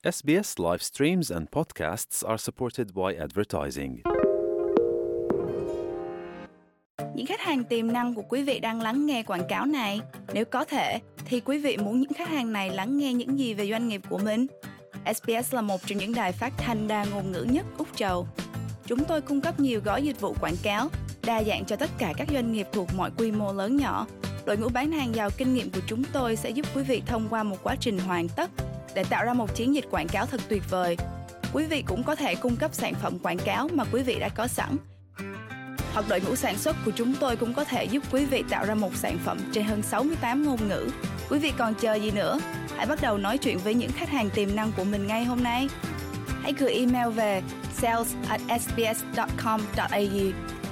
SBS live streams and podcasts are supported by advertising. Những khách hàng tiềm năng của quý vị đang lắng nghe quảng cáo này. Nếu có thể, thì quý vị muốn những khách hàng này lắng nghe những gì về doanh nghiệp của mình? SBS là một trong những đài phát thanh đa ngôn ngữ nhất Úc Châu. Chúng tôi cung cấp nhiều gói dịch vụ quảng cáo, đa dạng cho tất cả các doanh nghiệp thuộc mọi quy mô lớn nhỏ. Đội ngũ bán hàng giàu kinh nghiệm của chúng tôi sẽ giúp quý vị thông qua một quá trình hoàn tất để tạo ra một chiến dịch quảng cáo thật tuyệt vời. Quý vị cũng có thể cung cấp sản phẩm quảng cáo mà quý vị đã có sẵn. Hoặc đội ngũ sản xuất của chúng tôi cũng có thể giúp quý vị tạo ra một sản phẩm trên hơn 68 ngôn ngữ. Quý vị còn chờ gì nữa? Hãy bắt đầu nói chuyện với những khách hàng tiềm năng của mình ngay hôm nay. Hãy gửi email về sales@sbs.com.au.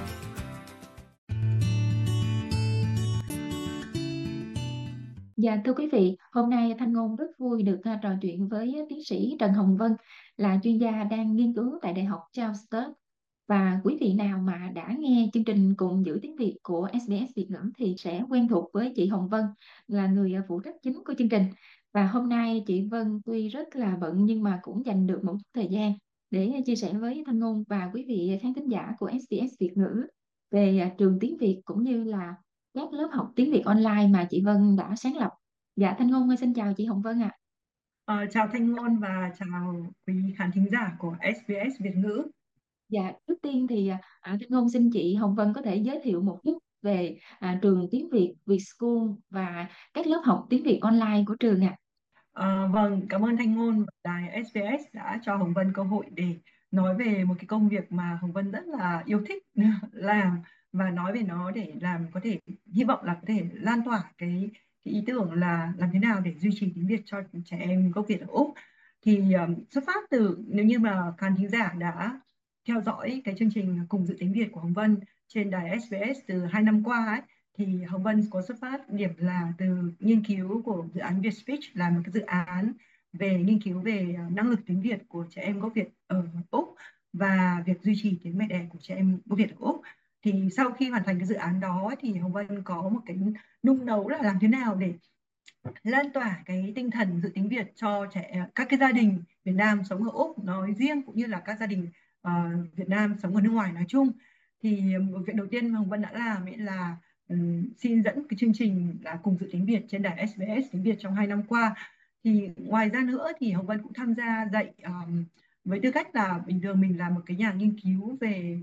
Dạ thưa quý vị, hôm nay Thanh Ngôn rất vui được trò chuyện với tiến sĩ Trần Hồng Vân, là chuyên gia đang nghiên cứu tại Đại học Charles Sturt. Và quý vị nào mà đã nghe chương trình Cùng Giữ Tiếng Việt của SBS Việt ngữ thì sẽ quen thuộc với chị Hồng Vân, là người phụ trách chính của chương trình. Và hôm nay chị Vân tuy rất là bận nhưng mà cũng dành được một chút thời gian để chia sẻ với Thanh Ngôn và quý vị khán thính giả của SBS Việt ngữ về trường tiếng Việt cũng như là các lớp học tiếng Việt online mà chị Vân đã sáng lập. Dạ Thanh Ngôn xin chào chị Hồng Vân ạ. Chào Thanh Ngôn và chào quý khán thính giả của SBS Việt ngữ. Dạ, trước tiên thì Thanh Ngôn xin chị Hồng Vân có thể giới thiệu một chút về trường tiếng Việt Vietschool và các lớp học tiếng Việt online của trường ạ. Vâng, cảm ơn Thanh Ngôn và đài SBS đã cho Hồng Vân cơ hội để nói về một cái công việc mà Hồng Vân rất là yêu thích làm, và nói về nó để làm có thể hy vọng là có thể lan tỏa cái ý tưởng là làm thế nào để duy trì tiếng Việt cho trẻ em gốc Việt ở Úc. Thì xuất phát từ, nếu như mà khán thính giả đã theo dõi cái chương trình Cùng Giữ Tiếng Việt của Hồng Vân trên đài SBS từ 2 năm qua ấy, thì Hồng Vân có xuất phát điểm là từ nghiên cứu của dự án VietSpeech, là một cái dự án về nghiên cứu về năng lực tiếng Việt của trẻ em gốc Việt ở Úc và việc duy trì tiếng mẹ đẻ của trẻ em gốc Việt ở Úc. Thì sau khi hoàn thành cái dự án đó thì Hồng Vân có một cái nung nấu là làm thế nào để lan tỏa cái tinh thần giữ tiếng Việt cho các cái gia đình Việt Nam sống ở Úc nói riêng, cũng như là các gia đình Việt Nam sống ở nước ngoài nói chung. Thì một việc đầu tiên mà Hồng Vân đã làm ấy là xin dẫn cái chương trình là Cùng Giữ Tiếng Việt trên đài SBS tiếng Việt trong 2 năm qua. Thì ngoài ra nữa thì Hồng Vân cũng tham gia dạy với tư cách là bình thường mình là một cái nhà nghiên cứu về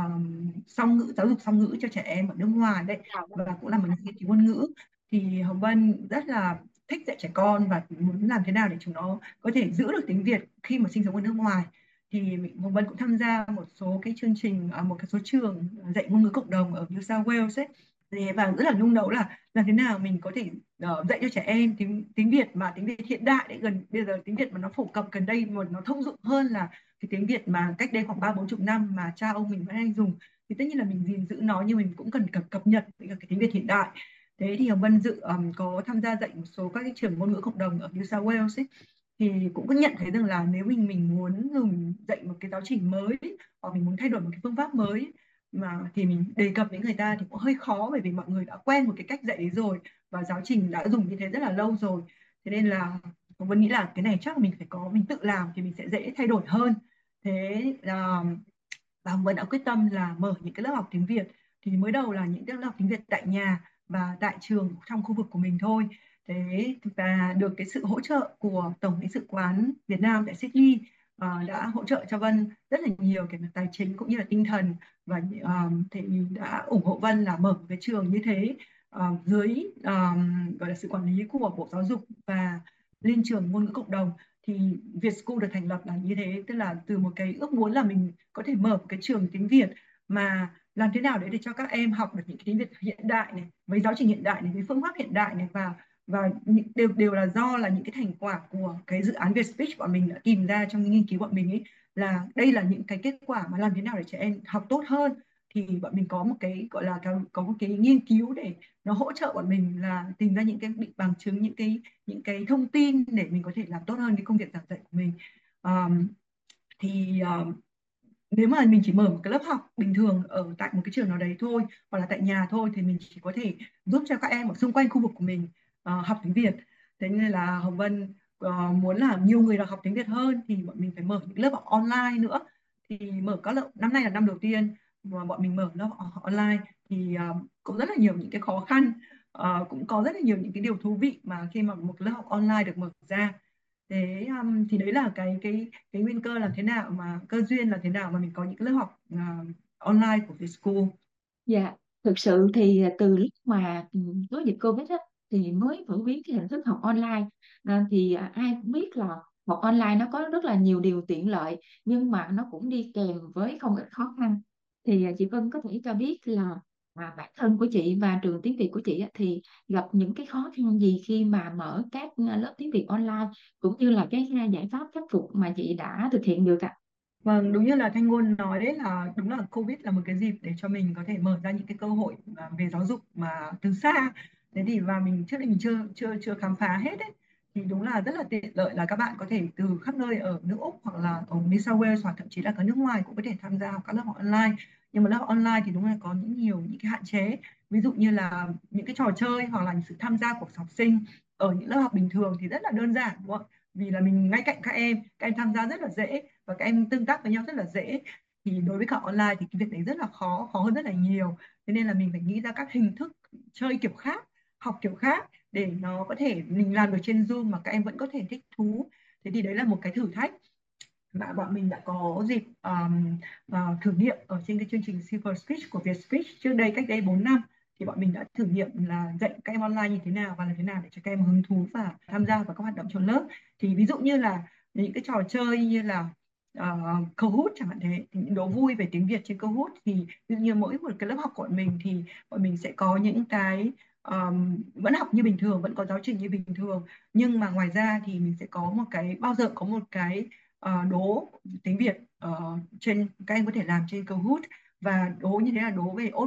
song ngữ, giáo dục song ngữ cho trẻ em ở nước ngoài đấy, và cũng là một nhà nghiên cứu ngôn ngữ. Thì Hồng Vân rất là thích dạy trẻ con và muốn làm thế nào để chúng nó có thể giữ được tiếng Việt khi mà sinh sống ở nước ngoài. Thì Hồng Vân cũng tham gia một số cái chương trình ở một cái số trường dạy ngôn ngữ cộng đồng ở New South Wales ấy. Và rất là nung nấu là làm thế nào mình có thể dạy cho trẻ em tiếng Việt mà tiếng Việt hiện đại đấy, gần bây giờ tiếng Việt mà nó phổ cập gần đây mà nó thông dụng hơn là cái tiếng Việt mà cách đây khoảng 30-40 năm mà cha ông mình vẫn hay dùng. Thì tất nhiên là mình gìn giữ nó, nhưng mình cũng cần cập nhật với cái tiếng Việt hiện đại. Thế thì Hồng Vân có tham gia dạy một số các cái trường ngôn ngữ cộng đồng ở New South Wales ấy. Thì cũng có nhận thấy rằng là nếu mình muốn dùng dạy một cái giáo trình mới, hoặc mình muốn thay đổi một cái phương pháp mới mà thì mình đề cập đến người ta thì cũng hơi khó, bởi vì mọi người đã quen một cái cách dạy đấy rồi và giáo trình đã dùng như thế rất là lâu rồi. Thế nên là Hồng Vân nghĩ là cái này chắc là mình tự làm thì mình sẽ dễ thay đổi hơn. Thế là và Hồng Vân đã quyết tâm là mở những cái lớp học tiếng Việt. Thì mới đầu là những cái lớp học tiếng Việt tại nhà và tại trường trong khu vực của mình thôi. Thế và được cái sự hỗ trợ của Tổng lãnh sự quán Việt Nam tại Sydney đã hỗ trợ cho Vân rất là nhiều cái mặt tài chính cũng như là tinh thần, và thì đã ủng hộ Vân là mở một cái trường như thế dưới gọi là sự quản lý của Bộ Giáo dục và Liên trường ngôn ngữ cộng đồng. Thì Vietschool được thành lập là như thế, tức là từ một cái ước muốn là mình có thể mở một cái trường tiếng Việt mà làm thế nào để cho các em học được những cái tiếng Việt hiện đại này, với giáo trình hiện đại này, với phương pháp hiện đại này, và đều là do là những cái thành quả của cái dự án VietSpeech bọn mình đã tìm ra trong nghiên cứu bọn mình ấy, là đây là những cái kết quả mà làm thế nào để trẻ em học tốt hơn. Thì bọn mình có một cái gọi là có một cái nghiên cứu để nó hỗ trợ bọn mình là tìm ra những cái bằng chứng, những cái thông tin để mình có thể làm tốt hơn cái công việc giảng dạy của mình. Thì nếu mà mình chỉ mở một cái lớp học bình thường ở tại một cái trường nào đấy thôi, hoặc là tại nhà thôi, thì mình chỉ có thể giúp cho các em ở xung quanh khu vực của mình học tiếng Việt. Thế nên là Hồng Vân muốn là nhiều người được học tiếng Việt hơn thì bọn mình phải mở những lớp học online nữa. Thì mở các lớp, năm nay là năm đầu tiên mà bọn mình mở lớp học online thì cũng rất là nhiều những cái khó khăn. Cũng có rất là nhiều những cái điều thú vị mà khi mà một lớp học online được mở ra. Thế thì đấy là cái nguyên cơ làm thế nào mà cơ duyên là thế nào mà mình có những cái lớp học online của Vschool. Dạ, thực sự thì từ lúc mà có dịch Covid á, thì mới phổ biến cái hình thức học online. Ai cũng biết là học online nó có rất là nhiều điều tiện lợi, nhưng mà nó cũng đi kèm với không ít khó khăn. Chị Vân có thể cho biết là bản thân của chị và trường tiếng Việt của chị á, thì gặp những cái khó khăn gì khi mà mở các lớp tiếng Việt online, cũng như là cái giải pháp khắc phục mà chị đã thực hiện được ạ? Vâng, đúng như là Thanh Ngôn nói đấy, là đúng là Covid là một cái dịp để cho mình có thể mở ra những cái cơ hội về giáo dục mà từ xa. Thế thì và mình trước đây mình chưa chưa chưa khám phá hết đấy. Thì đúng là rất là tiện lợi là các bạn có thể từ khắp nơi ở nước Úc hoặc là ở New South Wales hoặc thậm chí là cả nước ngoài cũng có thể tham gia học các lớp học online. Nhưng mà lớp học online thì đúng là có những cái hạn chế. Ví dụ như là những cái trò chơi hoặc là sự tham gia của học sinh ở những lớp học bình thường thì rất là đơn giản, đúng không ạ? Vì là mình ngay cạnh các em tham gia rất là dễ và các em tương tác với nhau rất là dễ. Thì đối với cả online thì cái việc đấy rất là khó khó hơn rất là nhiều. Thế nên là mình phải nghĩ ra các hình thức chơi kiểu khác, học kiểu khác để nó có thể mình làm được trên Zoom mà các em vẫn có thể thích thú. Thế thì đấy là một cái thử thách mà bọn mình đã có dịp thử nghiệm ở trên cái chương trình Silver Speech của Vietspeech trước đây, cách đây 4 năm. Thì bọn mình đã thử nghiệm là dạy các em online như thế nào và làm thế nào để cho các em hứng thú và tham gia vào các hoạt động trong lớp. Thì ví dụ như là những cái trò chơi như là Kahoot chẳng hạn, thế thì những đố vui về tiếng Việt trên Kahoot, thì ví dụ như mỗi một cái lớp học của bọn mình thì bọn mình sẽ có những cái vẫn học như bình thường, vẫn có giáo trình như bình thường, nhưng mà ngoài ra thì mình sẽ có một cái, bao giờ có một cái đố tiếng Việt trên, các em có thể làm trên Kahoot. Và đố như thế là đố về ôn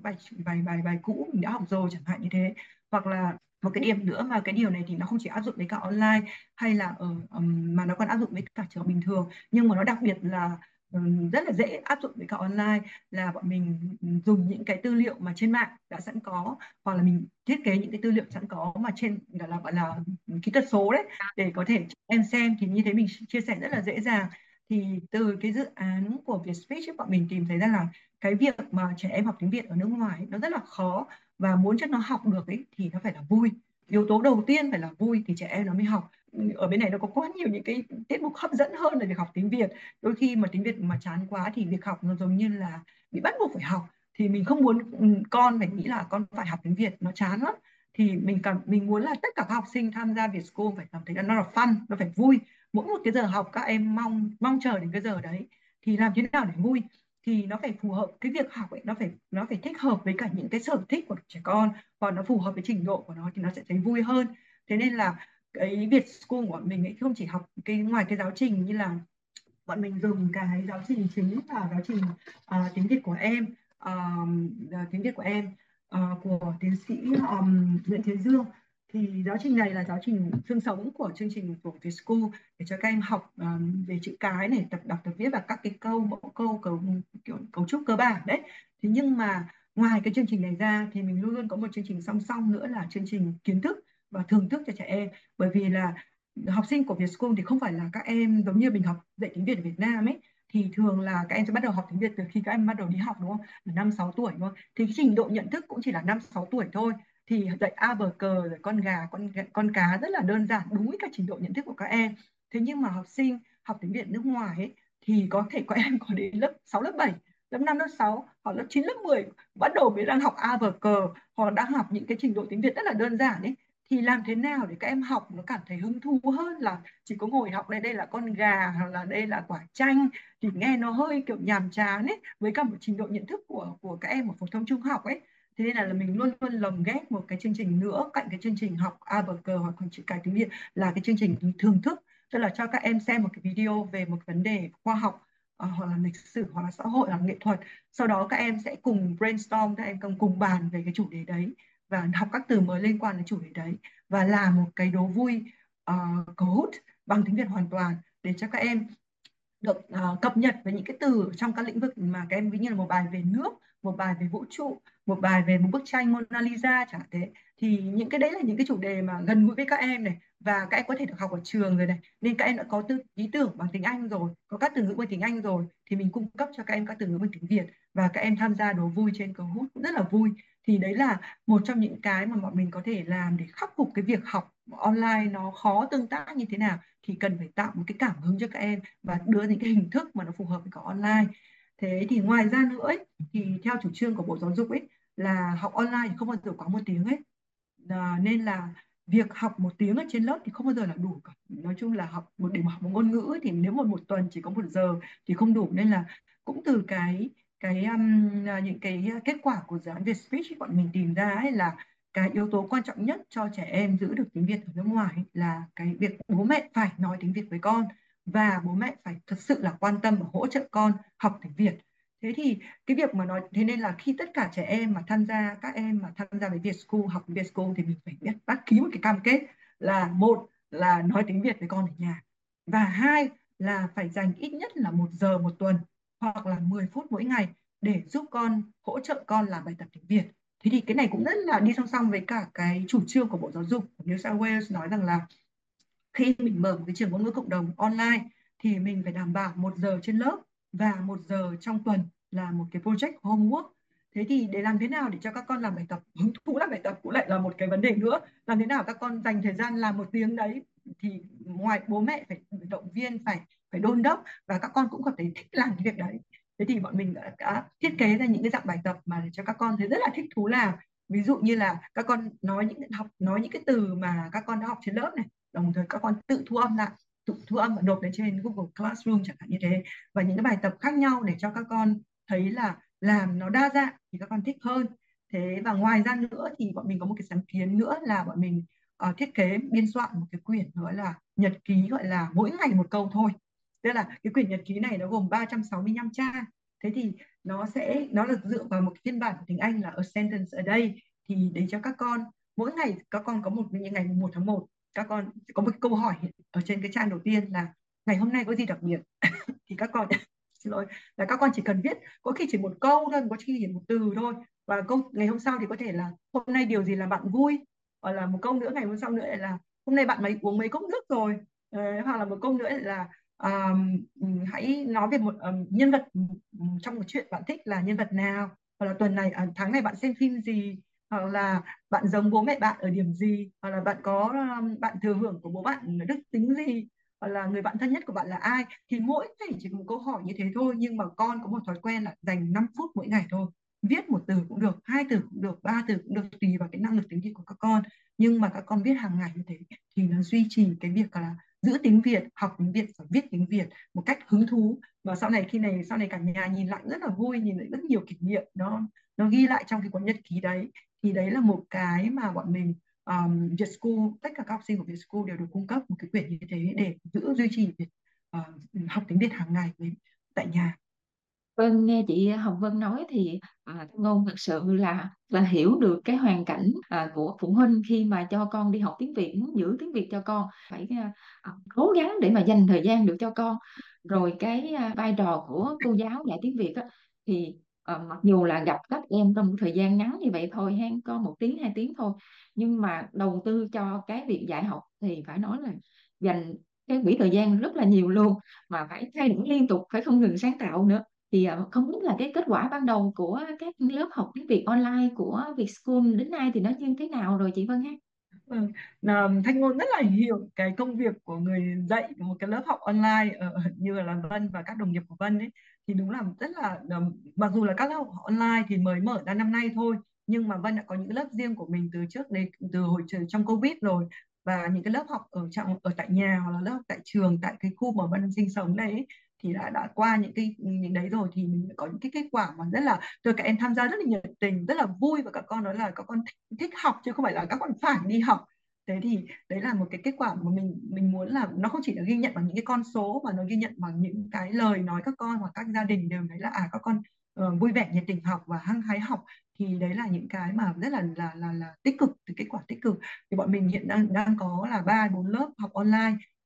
bài cũ mình đã học rồi chẳng hạn như thế. Hoặc là một cái điểm nữa, mà cái điều này thì nó không chỉ áp dụng với cả online hay là mà nó còn áp dụng với cả trường bình thường, nhưng mà nó đặc biệt là rất là dễ áp dụng với cả online, là bọn mình dùng những cái tư liệu mà trên mạng đã sẵn có, hoặc là mình thiết kế những cái tư liệu sẵn có mà trên gọi là kỹ thuật số đấy, để có thể cho em xem. Thì như thế mình chia sẻ rất là dễ dàng. Thì từ cái dự án của Vietspeech ấy, bọn mình tìm thấy rằng là cái việc mà trẻ em học tiếng Việt ở nước ngoài nó rất là khó, và muốn cho nó học được ấy thì nó phải là vui. Yếu tố đầu tiên phải là vui thì trẻ em nó mới học. Ở bên này nó có quá nhiều những cái tiết mục hấp dẫn hơn là việc học tiếng Việt. Đôi khi mà tiếng Việt mà chán quá thì việc học nó giống như là bị bắt buộc phải học. Thì mình không muốn con phải nghĩ là con phải học tiếng Việt, nó chán lắm. Thì mình muốn là tất cả các học sinh tham gia Vietschool phải cảm thấy là nó là fun, nó phải vui. Mỗi một cái giờ học các em mong mong chờ đến cái giờ đấy. Thì làm thế nào để vui? Thì nó phải phù hợp, cái việc học ấy nó phải thích hợp với cả những cái sở thích của trẻ con, và nó phù hợp với trình độ của nó thì nó sẽ thấy vui hơn. Thế nên là cái Vietschool của bọn mình ấy không chỉ học cái ngoài cái giáo trình, như là bọn mình dùng cái giáo trình chính là giáo trình tiếng Việt của em, tiếng Việt của em của tiến sĩ Nguyễn Thế Dương. Thì giáo trình này là giáo trình xương sống của chương trình của Vietschool, để cho các em học về chữ cái này, tập đọc tập viết và các cái câu, mẫu câu, kiểu cấu trúc cơ bản đấy. Thế nhưng mà ngoài cái chương trình này ra thì mình luôn luôn có một chương trình song song nữa là chương trình kiến thức và thưởng thức cho trẻ em. Bởi vì là học sinh của Vietschool thì không phải là các em giống như mình học dạy tiếng Việt ở Việt Nam ấy, thì thường là các em sẽ bắt đầu học tiếng Việt từ khi các em bắt đầu đi học, đúng không? Là 5-6 tuổi, đúng không? Thì cái trình độ nhận thức cũng chỉ là 5-6 tuổi thôi. Thì dạy a bờ cờ rồi con gà con cá rất là đơn giản, đúng với cả trình độ nhận thức của các em. Thế nhưng mà học sinh học tiếng Việt nước ngoài ấy, thì có thể các em có đến lớp 6 lớp 7, lớp 5 lớp 6 hoặc lớp 9 lớp 10 bắt đầu mới đang học a bờ cờ, hoặc đang học những cái trình độ tiếng Việt rất là đơn giản ấy. Thì làm thế nào để các em học nó cảm thấy hứng thú hơn là chỉ có ngồi học đây là con gà hoặc là đây là quả chanh, thì nghe nó hơi kiểu nhàm chán ấy với cả một trình độ nhận thức của các em ở phổ thông trung học ấy. Thế nên là mình luôn luôn lồng ghép một cái chương trình nữa cạnh cái chương trình học a bờ cờ hoặc chữ cái tiếng Việt, là cái chương trình thưởng thức, tức là cho các em xem một cái video về một vấn đề khoa học, hoặc là lịch sử, hoặc là xã hội, hoặc là nghệ thuật. Sau đó các em sẽ cùng brainstorm, các em cùng bàn về cái chủ đề đấy và học các từ mới liên quan đến chủ đề đấy, và làm một cái đố vui Kahoot bằng tiếng Việt hoàn toàn, để cho các em được cập nhật với những cái từ trong các lĩnh vực mà các em, ví như là một bài về nước một bài về vũ trụ, một bài về một bức tranh Mona Lisa chẳng hạn thế. Thì những cái đấy là những cái chủ đề mà gần gũi với các em này, và các em có thể được học ở trường rồi này, nên các em đã có ý tưởng bằng tiếng Anh rồi, có các từ ngữ bằng tiếng Anh rồi, thì mình cung cấp cho các em các từ ngữ bằng tiếng Việt, và các em tham gia đố vui trên Kahoot cũng rất là vui. Thì đấy là một trong những cái mà bọn mình có thể làm để khắc phục cái việc học online nó khó tương tác như thế nào, thì cần phải tạo một cái cảm hứng cho các em và đưa những cái hình thức mà nó phù hợp với cả online. Thế thì ngoài ra nữa ấy, thì theo chủ trương của Bộ Giáo dục ấy, là học online thì không bao giờ quá 1 tiếng ấy. Nên là việc học 1 tiếng ở trên lớp thì không bao giờ là đủ cả. Nói chung là để mà học một ngôn ngữ ấy, thì nếu một tuần chỉ có 1 giờ thì không đủ. Nên là cũng từ những cái kết quả của dự án Vietspeech bọn mình tìm ra ấy, là cái yếu tố quan trọng nhất cho trẻ em giữ được tiếng Việt ở nước ngoài ấy, là cái việc bố mẹ phải nói tiếng Việt với con, và bố mẹ phải thật sự là quan tâm và hỗ trợ con học tiếng Việt. Thế thì cái việc mà nói thế nên là khi tất cả trẻ em mà tham gia các em mà tham gia với Vietschool, học với Vietschool, thì mình phải bắt ký một cái cam kết là, một là nói tiếng Việt với con ở nhà, và hai là phải dành ít nhất là 1 giờ một tuần hoặc là 10 phút mỗi ngày để giúp con, hỗ trợ con làm bài tập tiếng Việt. Thế thì cái này cũng rất là đi song song với cả cái chủ trương của Bộ Giáo dục của New South Wales, nói rằng là khi mình mở một cái trường ngôn ngữ cộng đồng online thì mình phải đảm bảo 1 giờ trên lớp và 1 giờ trong tuần là một cái project homework. Thế thì để làm thế nào để cho các con làm bài tập, hứng thú làm bài tập cũng lại là một cái vấn đề nữa. Làm thế nào các con dành thời gian làm 1 tiếng đấy, thì ngoài bố mẹ phải động viên, phải đôn đốc, và các con cũng có thể thích làm cái việc đấy. Thế thì bọn mình đã thiết kế ra những cái dạng bài tập mà để cho các con thấy rất là thích thú làm. Ví dụ như là các con nói những cái từ mà các con đã học trên lớp này, đồng thời các con tự thu âm lại, thu âm và nộp lên trên Google Classroom chẳng hạn như thế, và những cái bài tập khác nhau để cho các con thấy là làm nó đa dạng thì các con thích hơn. Thế và ngoài ra nữa thì bọn mình có một cái sáng kiến nữa là bọn mình thiết kế biên soạn một cái quyển gọi là nhật ký, gọi là mỗi ngày một câu thôi. Tức là cái quyển nhật ký này nó gồm 365 trang. Thế thì nó được dựa vào một cái phiên bản của tiếng Anh là a sentence a day, thì để cho các con mỗi ngày, các con có những ngày 1 tháng 1, các con có một câu hỏi ở trên cái trang đầu tiên là ngày hôm nay có gì đặc biệt. Thì các con xin lỗi, là các con chỉ cần viết, có khi chỉ 1 câu thôi, có khi chỉ 1 từ thôi, và câu ngày hôm sau thì có thể là hôm nay điều gì làm bạn vui, hoặc là một câu nữa ngày hôm sau nữa là hôm nay bạn uống mấy cốc nước rồi. Hoặc là một câu nữa là hãy nói về một nhân vật trong một chuyện bạn thích là nhân vật nào, hoặc là tuần này, tháng này bạn xem phim gì, hoặc là bạn giống bố mẹ bạn ở điểm gì, hoặc là bạn thừa hưởng của bố bạn đức tính gì, hoặc là người bạn thân nhất của bạn là ai. Thì mỗi ngày chỉ một câu hỏi như thế thôi, nhưng mà con có một thói quen là dành 5 phút mỗi ngày thôi, viết 1 từ cũng được, 2 từ cũng được, 3 từ cũng được, tùy vào cái năng lực tiếng Việt của các con. Nhưng mà các con viết hàng ngày như thế thì nó duy trì cái việc là giữ tiếng Việt, học tiếng Việt và viết tiếng Việt một cách hứng thú. Và sau này cả nhà nhìn lại rất là vui, nhìn lại rất nhiều kỷ niệm, nó ghi lại trong cái cuốn nhật ký đấy. Thì đấy là một cái mà bọn mình, Vietschool, tất cả các học sinh của Vietschool đều được cung cấp một cái quyển như thế để duy trì việc học tiếng Việt hàng ngày tại nhà. Vâng, nghe chị Hồng Vân nói thì Thanh Ngôn thực sự là hiểu được cái hoàn cảnh của phụ huynh khi mà cho con đi học tiếng Việt, muốn giữ tiếng Việt cho con phải cố gắng để mà dành thời gian được cho con. Rồi cái vai trò của cô giáo dạy tiếng Việt á, thì mặc dù là gặp các em trong một thời gian ngắn như vậy thôi, có 1 tiếng 2 tiếng thôi, nhưng mà đầu tư cho cái việc dạy học thì phải nói là dành cái quỹ thời gian rất là nhiều luôn, mà phải thay đổi liên tục, phải không ngừng sáng tạo nữa. Thì không biết là cái kết quả ban đầu của các lớp học tiếng Việt online của Vietschool đến nay thì nó như thế nào rồi chị Vân ha? Vâng, Thanh Ngôn rất là hiểu cái công việc của người dạy một cái lớp học online như là Vân và các đồng nghiệp của Vân ấy. Thì đúng là rất là, mặc dù là các lớp học online thì mới mở ra năm nay thôi, nhưng mà Vân đã có những lớp riêng của mình từ trước đây, từ hồi trong Covid rồi. Và những cái lớp học ở tại nhà, hoặc là lớp học tại trường, tại cái khu mà Vân đang sinh sống đây ấy, thì đã qua những đấy rồi, thì mình có những cái kết quả mà rất là, rồi các em tham gia rất là nhiệt tình, rất là vui, và các con nói là các con thích học chứ không phải là các con phải đi học. Thế thì đấy là một cái kết quả mà mình muốn là nó không chỉ là ghi nhận bằng những cái con số, mà nó ghi nhận bằng những cái lời nói các con, hoặc các gia đình đều thấy là các con vui vẻ, nhiệt tình học và hăng hái học. Thì đấy là những cái mà rất là tích cực, từ kết quả tích cực. Thì bọn mình hiện đang có là 3-4 lớp học online,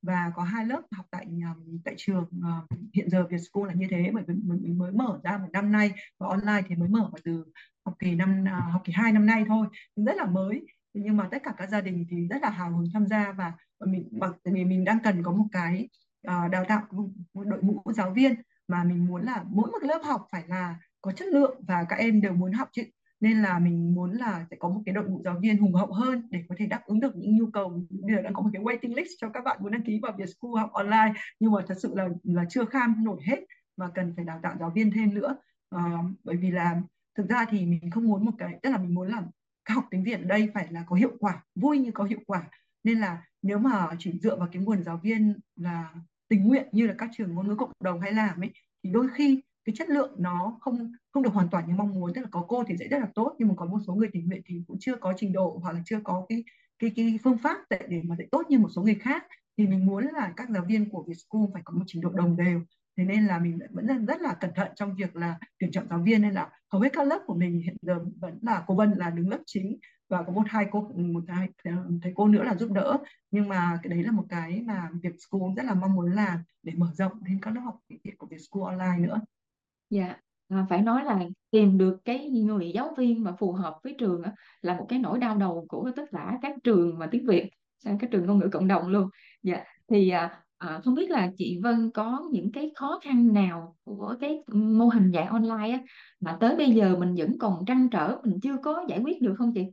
và có 2 lớp học tại trường hiện giờ Vietschool là như thế, bởi vì mình mới mở ra 1 năm nay, và online thì mới mở vào từ học kỳ 2 năm nay thôi, rất là mới. Nhưng mà tất cả các gia đình thì rất là hào hứng tham gia, và tại vì mình đang cần có một cái đào tạo một đội ngũ giáo viên, mà mình muốn là mỗi một cái lớp học phải là có chất lượng và các em đều muốn học chứ, nên là mình muốn là sẽ có một cái đội ngũ giáo viên hùng hậu hơn để có thể đáp ứng được những nhu cầu. Bây giờ đang có một cái waiting list cho các bạn muốn đăng ký vào Vietschool học online, nhưng mà thật sự là chưa kham nổi hết, mà cần phải đào tạo giáo viên thêm nữa. Bởi vì là thực ra thì mình không muốn tức là mình muốn là học tiếng Việt ở đây phải là có hiệu quả, vui nhưng có hiệu quả. Nên là nếu mà chỉ dựa vào cái nguồn giáo viên là tình nguyện như là các trường ngôn ngữ cộng đồng hay làm ấy, thì đôi khi cái chất lượng nó không không được hoàn toàn như mong muốn. Tức là có cô thì dạy rất là tốt, nhưng mà có một số người tình nguyện thì cũng chưa có trình độ, hoặc là chưa có cái phương pháp dạy để mà dạy tốt như một số người khác. Thì mình muốn là các giáo viên của Vietschool phải có một trình độ đồng đều. Thế nên là mình vẫn rất là cẩn thận trong việc là tuyển chọn giáo viên, nên là hầu hết các lớp của mình hiện giờ vẫn là cô Vân là đứng lớp chính, và có một hai thầy cô nữa là giúp đỡ. Nhưng mà cái đấy là một cái mà Vietschool rất là mong muốn làm để mở rộng thêm các lớp học tiếng Việt của Vietschool online nữa. Dạ, phải nói là tìm được cái người giáo viên mà phù hợp với trường á, là một cái nỗi đau đầu của tất cả các trường mà tiếng Việt, các trường ngôn ngữ cộng đồng luôn. Dạ, thì không biết là chị Vân có những cái khó khăn nào của cái mô hình dạy online á, mà tới bây giờ mình vẫn còn trăn trở, mình chưa có giải quyết được không chị?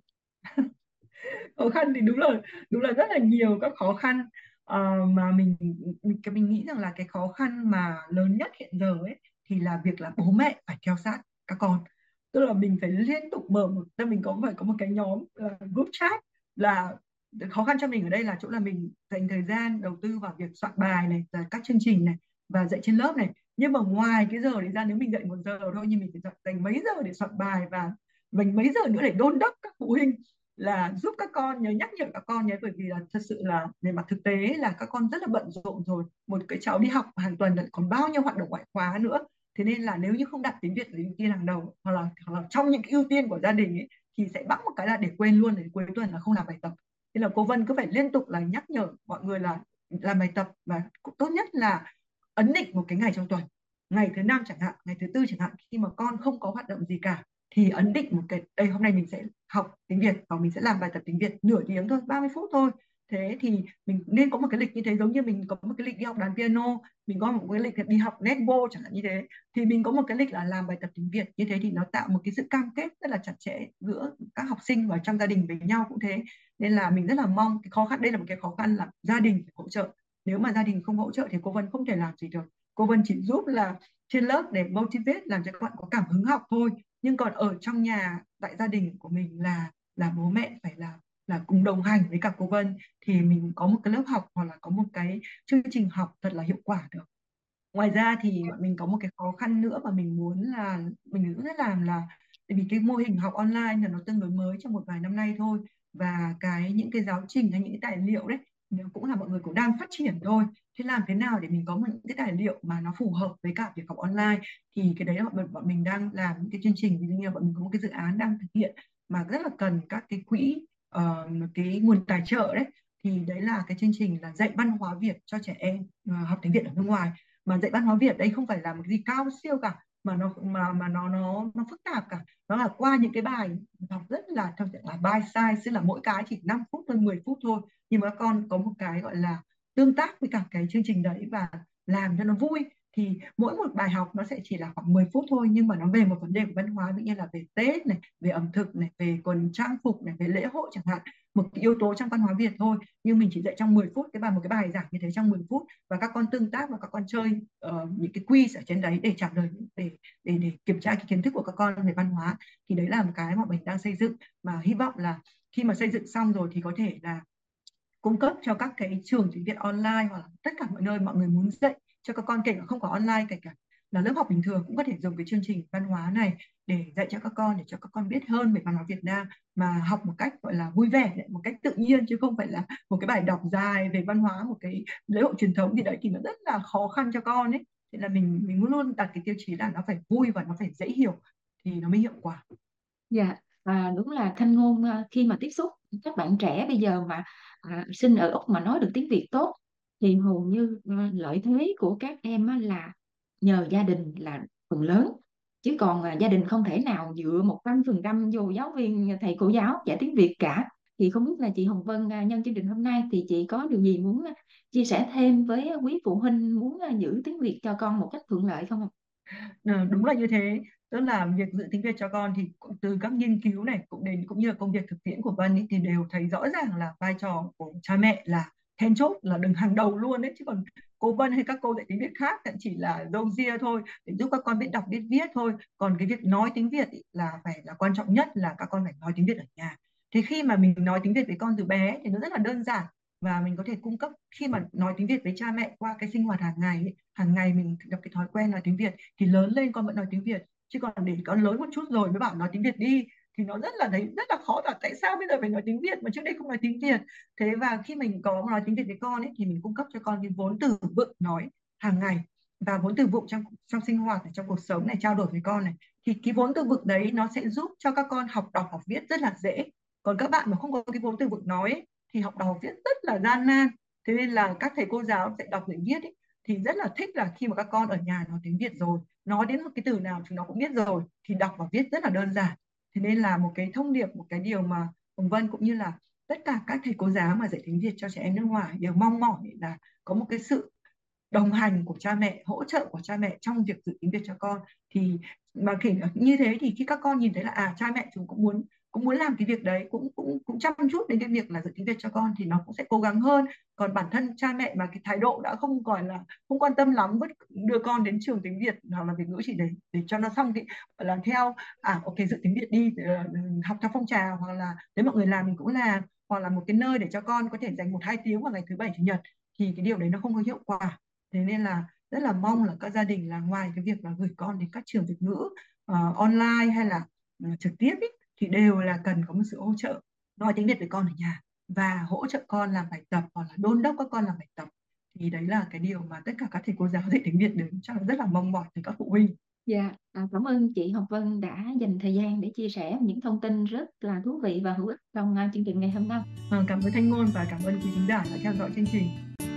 Khó khăn thì đúng là rất là nhiều các khó khăn. Mà mình nghĩ rằng là cái khó khăn mà lớn nhất hiện giờ ấy thì là việc là bố mẹ phải theo sát các con. Tức là mình phải liên tục mình phải có một cái nhóm là group chat. Là khó khăn cho mình ở đây là chỗ là mình dành thời gian đầu tư vào việc soạn bài này, và các chương trình này, và dạy trên lớp này. Nhưng mà ngoài cái giờ đấy ra, nếu mình dạy 1 giờ thôi, nhưng mình phải dành mấy giờ để soạn bài, và mình mấy giờ nữa để đôn đốc các phụ huynh là giúp các con nhớ, nhắc nhở các con nhé. Bởi vì là thật sự là về mặt thực tế là các con rất là bận rộn rồi, một cái cháu đi học hàng tuần lại còn bao nhiêu hoạt động ngoại khóa nữa. Thế nên là nếu như không đặt tiếng Việt là ưu tiên hàng đầu, hoặc là trong những cái ưu tiên của gia đình ấy, thì sẽ bắt một cái là để quên luôn, để cuối tuần là không làm bài tập. Thế là cô Vân cứ phải liên tục là nhắc nhở mọi người là làm bài tập, và tốt nhất là ấn định một cái ngày trong tuần, ngày thứ năm chẳng hạn, ngày thứ tư chẳng hạn, khi mà con không có hoạt động gì cả, thì ấn định một cái đây, hôm nay mình sẽ học tiếng Việt, và mình sẽ làm bài tập tiếng Việt nửa tiếng thôi, 30 phút thôi. Thế thì mình nên có một cái lịch như thế, giống như mình có một cái lịch đi học đàn piano, mình có một cái lịch đi học netball chẳng hạn như thế, thì mình có một cái lịch là làm bài tập tiếng Việt. Như thế thì nó tạo một cái sự cam kết rất là chặt chẽ giữa các học sinh và trong gia đình với nhau cũng thế. Nên là mình rất là mong cái khó khăn đây là một cái khó khăn là gia đình phải hỗ trợ. Nếu mà gia đình không hỗ trợ thì cô Vân không thể làm gì được. Cô Vân chỉ giúp là trên lớp để motivate, làm cho các bạn có cảm hứng học thôi. Nhưng còn ở trong nhà, tại gia đình của mình là bố mẹ phải là cùng đồng hành với cả cô Vân, thì mình có một cái lớp học hoặc là có một cái chương trình học thật là hiệu quả được. Ngoài ra thì bọn mình có một cái khó khăn nữa mà mình muốn là mình cũng rất làm là, tại vì cái mô hình học online là nó tương đối mới trong một vài năm nay thôi, và những cái giáo trình hay những cái tài liệu đấy nó cũng là mọi người cũng đang phát triển thôi. Thế làm thế nào để mình có những cái tài liệu mà nó phù hợp với cả việc học online, thì cái đấy là bọn mình đang làm những cái chương trình. Ví dụ như là bọn mình có một cái dự án đang thực hiện mà rất là cần các cái quỹ, cái nguồn tài trợ đấy. Thì đấy là cái chương trình là dạy văn hóa Việt cho trẻ em học tiếng Việt ở nước ngoài. Mà dạy văn hóa Việt đây không phải là một cái gì cao siêu cả, mà nó phức tạp cả. Nó là qua những cái bài học rất là theo dạng là bite size, tức là mỗi cái chỉ 5 phút thôi, 10 phút thôi, nhưng mà các con có một cái gọi là tương tác với cả cái chương trình đấy và làm cho nó vui. Thì mỗi một bài học nó sẽ chỉ là khoảng 10 phút thôi, nhưng mà nó về một vấn đề của văn hóa, ví như là về Tết này, về ẩm thực này, về quần trang phục này, về lễ hội chẳng hạn, một cái yếu tố trong văn hóa Việt thôi. Nhưng mình chỉ dạy trong 10 phút, một cái bài giảng như thế trong 10 phút, và các con tương tác và các con chơi những cái quiz ở trên đấy để trả lời, để kiểm tra cái kiến thức của các con về văn hóa. Thì đấy là một cái mà mình đang xây dựng, mà hy vọng là khi mà xây dựng xong rồi thì có thể là cung cấp cho các cái trường tiếng Việt online, hoặc là tất cả mọi nơi mọi người muốn dạy cho các con, kể cả không có online, kể cả là lớp học bình thường, cũng có thể dùng cái chương trình văn hóa này để dạy cho các con, để cho các con biết hơn về văn hóa Việt Nam, mà học một cách gọi là vui vẻ, một cách tự nhiên, chứ không phải là một cái bài đọc dài về văn hóa, một cái lễ hội truyền thống. Thì đấy thì nó rất là khó khăn cho con ấy. Thế là mình luôn luôn đặt cái tiêu chí là nó phải vui và nó phải dễ hiểu thì nó mới hiệu quả. Dạ, đúng là Thanh Ngôn khi mà tiếp xúc các bạn trẻ bây giờ mà sinh ở Úc mà nói được tiếng Việt tốt thì hầu như lợi thế của các em là nhờ gia đình là phần lớn, chứ còn gia đình không thể nào dựa 100% vô giáo viên, thầy cô giáo dạy tiếng Việt cả. Thì không biết là chị Hồng Vân, nhân chương trình hôm nay thì chị có điều gì muốn chia sẻ thêm với quý phụ huynh muốn giữ tiếng Việt cho con một cách thuận lợi không ạ? Đúng là như thế, tức là việc giữ tiếng Việt cho con thì cũng từ các nghiên cứu này cũng như là công việc thực tiễn của Vân ấy, thì đều thấy rõ ràng là vai trò của cha mẹ là then chốt, là đứng hàng đầu luôn đấy, chứ còn cô Vân hay các cô dạy tiếng Việt khác thì chỉ là râu ria thôi để giúp các con biết đọc biết viết thôi, còn cái việc nói tiếng Việt ý là phải là quan trọng nhất, là các con phải nói tiếng Việt ở nhà. Thế khi mà mình nói tiếng Việt với con từ bé thì nó rất là đơn giản, và mình có thể cung cấp khi mà nói tiếng Việt với cha mẹ qua cái sinh hoạt hàng ngày ấy. Hàng ngày mình tập cái thói quen nói tiếng Việt thì lớn lên con vẫn nói tiếng Việt, chứ còn để con lớn một chút rồi mới bảo nói tiếng Việt đi thì nó rất là thấy rất là khó, là tại sao bây giờ phải nói tiếng Việt mà trước đây không nói tiếng Việt. Thế và khi mình có nói tiếng Việt với con ấy thì mình cung cấp cho con cái vốn từ vựng nói hàng ngày, và vốn từ vựng trong sinh hoạt này, trong cuộc sống này, trao đổi với con này, thì cái vốn từ vựng đấy nó sẽ giúp cho các con học đọc học viết rất là dễ. Còn các bạn mà không có cái vốn từ vựng nói ấy, thì học đọc học viết rất là gian nan. Thế nên là các thầy cô giáo dạy đọc dạy viết ấy, thì rất là thích là khi mà các con ở nhà nói tiếng Việt rồi, nói đến một cái từ nào chúng nó cũng biết rồi, thì đọc và viết rất là đơn giản. Thế nên là một cái thông điệp, một cái điều mà Hồng Vân cũng như là tất cả các thầy cô giáo mà dạy tiếng Việt cho trẻ em nước ngoài đều mong mỏi là có một cái sự đồng hành của cha mẹ, hỗ trợ của cha mẹ trong việc giữ tiếng Việt cho con. Thì mà kể như thế thì khi các con nhìn thấy là cha mẹ chúng cũng muốn làm cái việc đấy, cũng chăm chút đến cái việc là giữ tiếng Việt cho con, thì nó cũng sẽ cố gắng hơn. Còn bản thân cha mẹ mà cái thái độ đã không gọi là không quan tâm lắm, vứt đưa con đến trường tiếng Việt hoặc là Việt ngữ chỉ để cho nó xong thì là theo ok giữ tiếng Việt đi, học theo phong trào, hoặc là nếu mọi người làm mình cũng làm, hoặc là một cái nơi để cho con có thể dành 1-2 tiếng vào ngày thứ Bảy Chủ nhật, thì cái điều đấy nó không có hiệu quả. Thế nên là rất là mong là các gia đình là ngoài cái việc là gửi con đến các trường Việt ngữ online hay là trực tiếp ý, thì đều là cần có một sự hỗ trợ nói tiếng Việt với con ở nhà, và hỗ trợ con làm bài tập hoặc là đôn đốc các con làm bài tập. Thì đấy là cái điều mà tất cả các thầy cô giáo dạy tiếng Việt đều chắc là rất là mong mỏi từ các phụ huynh. Dạ, cảm ơn chị Hồng Vân đã dành thời gian để chia sẻ những thông tin rất là thú vị và hữu ích trong chương trình ngày hôm nay. Cảm ơn Thanh Ngôn và cảm ơn quý khán giả đã theo dõi chương trình.